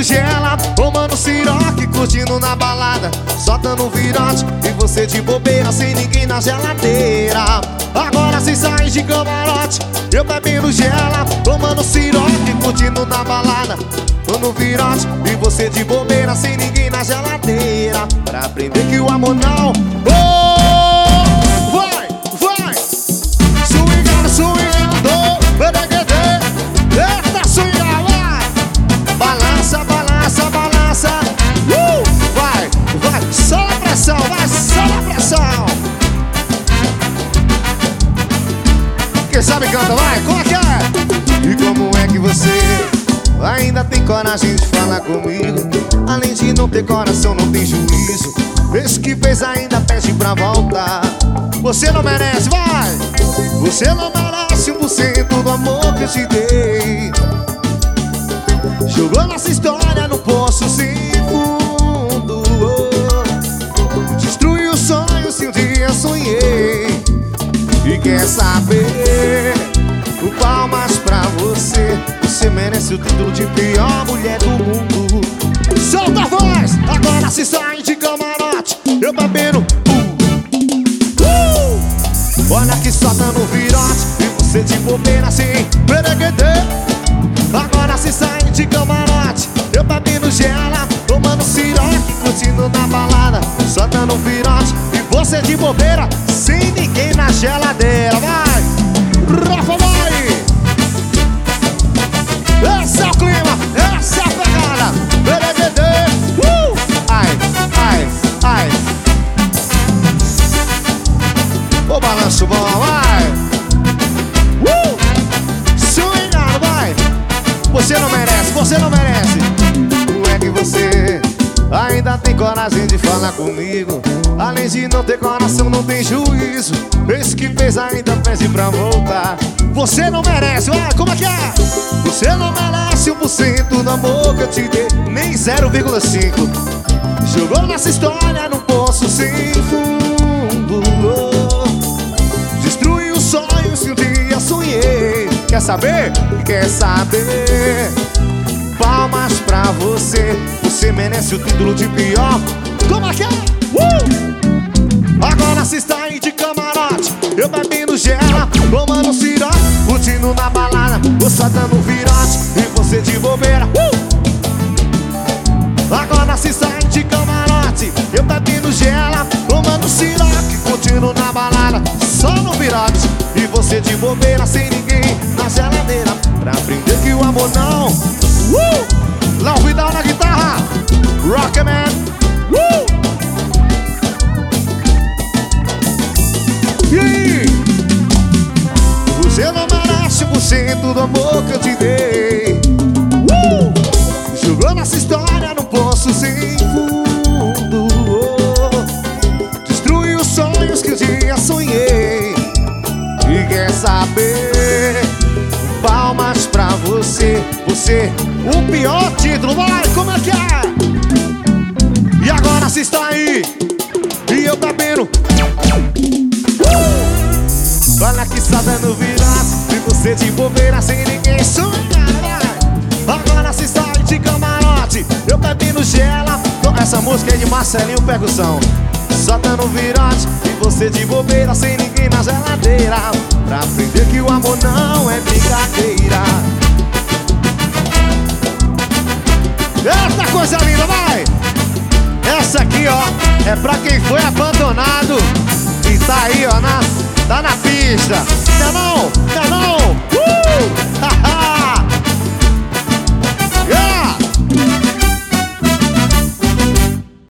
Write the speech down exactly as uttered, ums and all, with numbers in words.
gela, tomando siroque, curtindo na balada, só dando virote e você de bobeira, sem ninguém na geladeira. Agora se sai de camarote, eu bebendo gela, tomando siroque, curtindo na balada, dando virote e você de bobeira, sem ninguém na geladeira. Pra aprender que o amor não... Oh! Vai, vai! Swingando, swingando, bereguedê. Eita, swingando, vai! Balança, balança, balança. Uh! Vai, vai, só na pressão, vai, só na pressão. Quem sabe canta, vai, como é que é? E como é que você ainda tem coragem de falar comigo? Além de não ter coração, não tem juízo. Esse que fez ainda pede pra voltar. Você não merece, vai! Você não merece um por cento do amor que eu te dei. Jogou nossa história no poço sem fundo. Oh. Destruiu sonhos que um dia sonhei. E quer saber? O palmas pra você. Você merece o título de pior mulher do mundo. Solta a voz! Agora se sai de camarote, eu bebendo uh. Uh. Olha que só dando virote e você de bobeira assim, bereguedê. Agora se sai de camarote, eu bebendo gela, tomando siroque, curtindo na balada, só dando virote e você de bobeira, sem ninguém na geladeira. Vai! Rafa, vai! Esse é o clima, essa é a pegada. Bereguedê, uh! Ai, ai, ai. O balanço bom, vai! Uh! Swingado, vai! Você não merece, você não merece. Como é que você ainda tem coragem de falar comigo? Além de não ter coração, não tem juízo. Esse que fez ainda pede pra voltar. Você não merece, vai, como é que é? Você não merece um por cento do amor que eu te dei, nem zero vírgula cinco. Jogou nossa história num poço sem fundo. Oh. Destruiu os sonhos que um dia sonhei. Quer saber? Quer saber? Palmas pra você. Você merece o título de pior. Como é que é? Uh! Agora se está aí de camarote, eu bebendo gela, tomando siroque, curtindo na balada, você dando virote e você de bobeira. Uh! Agora se sai de camarote, eu bebendo gela, tomando siroque, curtindo na balada, só no virote e você de bobeira, sem ninguém na geladeira. Pra aprender que o amor não. Uh! Léo Vidal na guitarra, Rockman. Uh! E aí? Você não merece um por cento do amor que eu te dei. uh! Jogou nossa história num poço sem fundo. oh! Destruiu os sonhos que um dia sonhei. E quer saber? Palmas pra você. Você, o pior título, vai, como é que é? E agora se está aí e eu bebendo. Olha que só dando virado e você de bobeira, sem ninguém sonhar. Agora se sai de camarote, eu bebendo gela. Essa música é de Marcelinho Percussão. Só dando virote e você de bobeira, sem ninguém na geladeira. Pra aprender que o amor não é brincadeira. Essa coisa linda, vai! Essa aqui, ó, é pra quem foi abandonado e tá aí, ó, na... tá na pista. Não, não, não, não.